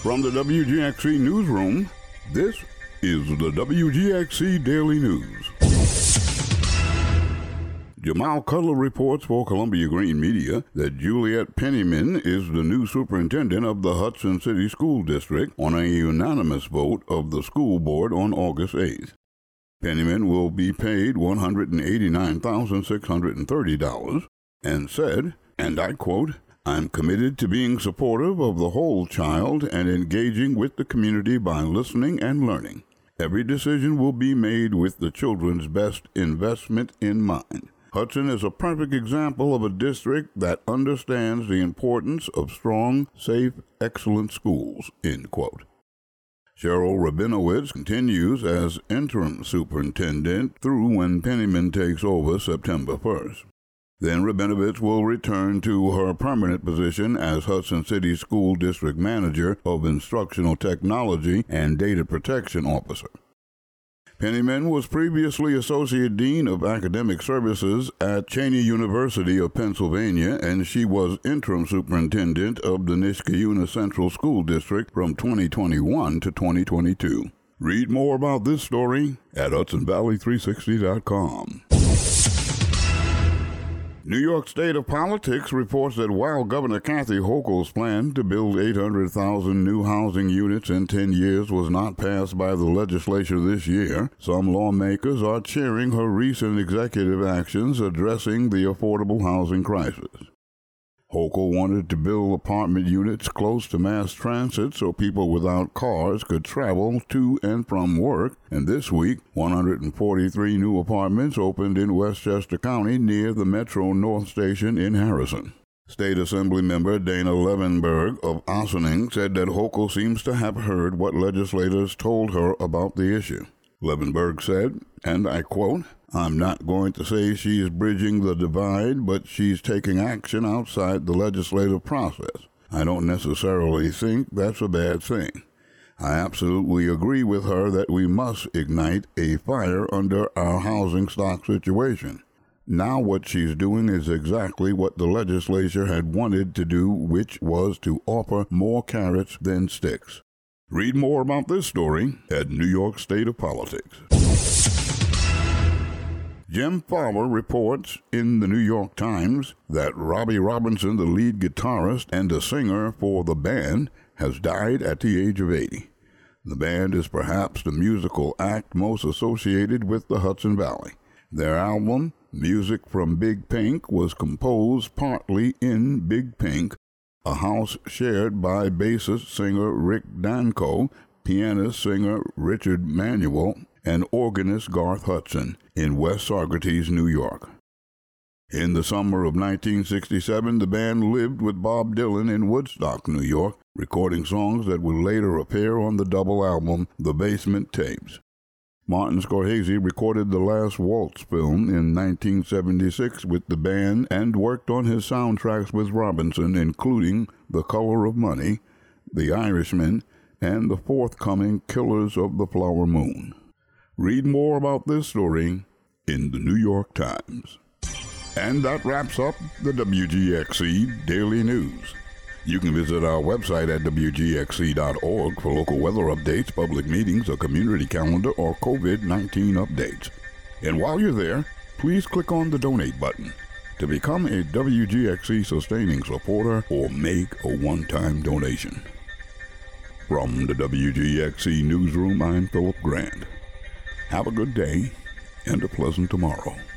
From the WGXC Newsroom, this is the WGXC Daily News. Jamal Cutler reports for Columbia Green Media that Juliette Penniman is the new superintendent of the Hudson City School District on a unanimous vote of the school board on August 8th. Penniman will be paid $189,630 and said, and I quote, "I'm committed to being supportive of the whole child and engaging with the community by listening and learning. Every decision will be made with the children's best investment in mind. Hudson is a perfect example of a district that understands the importance of strong, safe, excellent schools," end quote. Cheryl Rabinowitz continues as interim superintendent through when Penniman takes over September 1st. Then Rabinowitz will return to her permanent position as Hudson City School District Manager of Instructional Technology and Data Protection Officer. Penniman was previously Associate Dean of Academic Services at Cheyney University of Pennsylvania, and she was interim superintendent of the Niskayuna Central School District from 2021 to 2022. Read more about this story at HudsonValley360.com. New York State of Politics reports that while Governor Kathy Hochul's plan to build 800,000 new housing units in 10 years was not passed by the legislature this year, some lawmakers are cheering her recent executive actions addressing the affordable housing crisis. Hochul wanted to build apartment units close to mass transit so people without cars could travel to and from work, and this week 143 new apartments opened in Westchester County near the Metro North Station in Harrison. State Assembly member Dana Levenberg of Ossining said that Hochul seems to have heard what legislators told her about the issue. Levenberg said, and I quote, "I'm not going to say she's bridging the divide, but she's taking action outside the legislative process. I don't necessarily think that's a bad thing. I absolutely agree with her that we must ignite a fire under our housing stock situation. Now what she's doing is exactly what the legislature had wanted to do, which was to offer more carrots than sticks." Read more about this story at New York State of Politics. Jim Fowler reports in the New York Times that Robbie Robinson, the lead guitarist and a singer for the band, has died at the age of 80. The band is perhaps the musical act most associated with the Hudson Valley. Their album, Music from Big Pink, was composed partly in Big Pink, a house shared by bassist-singer Rick Danko, pianist-singer Richard Manuel, and organist Garth Hudson in West Saugerties, New York. In the summer of 1967, the band lived with Bob Dylan in Woodstock, New York, recording songs that would later appear on the double album The Basement Tapes. Martin Scorsese recorded The Last Waltz film in 1976 with the band and worked on his soundtracks with Robinson, including The Color of Money, The Irishman, and the forthcoming Killers of the Flower Moon. Read more about this story in the New York Times. And that wraps up the WGXC Daily News. You can visit our website at WGXC.org for local weather updates, public meetings, a community calendar, or COVID-19 updates. And while you're there, please click on the donate button to become a WGXC sustaining supporter or make a one-time donation. From the WGXC Newsroom, I'm Philip Grant. Have a good day and a pleasant tomorrow.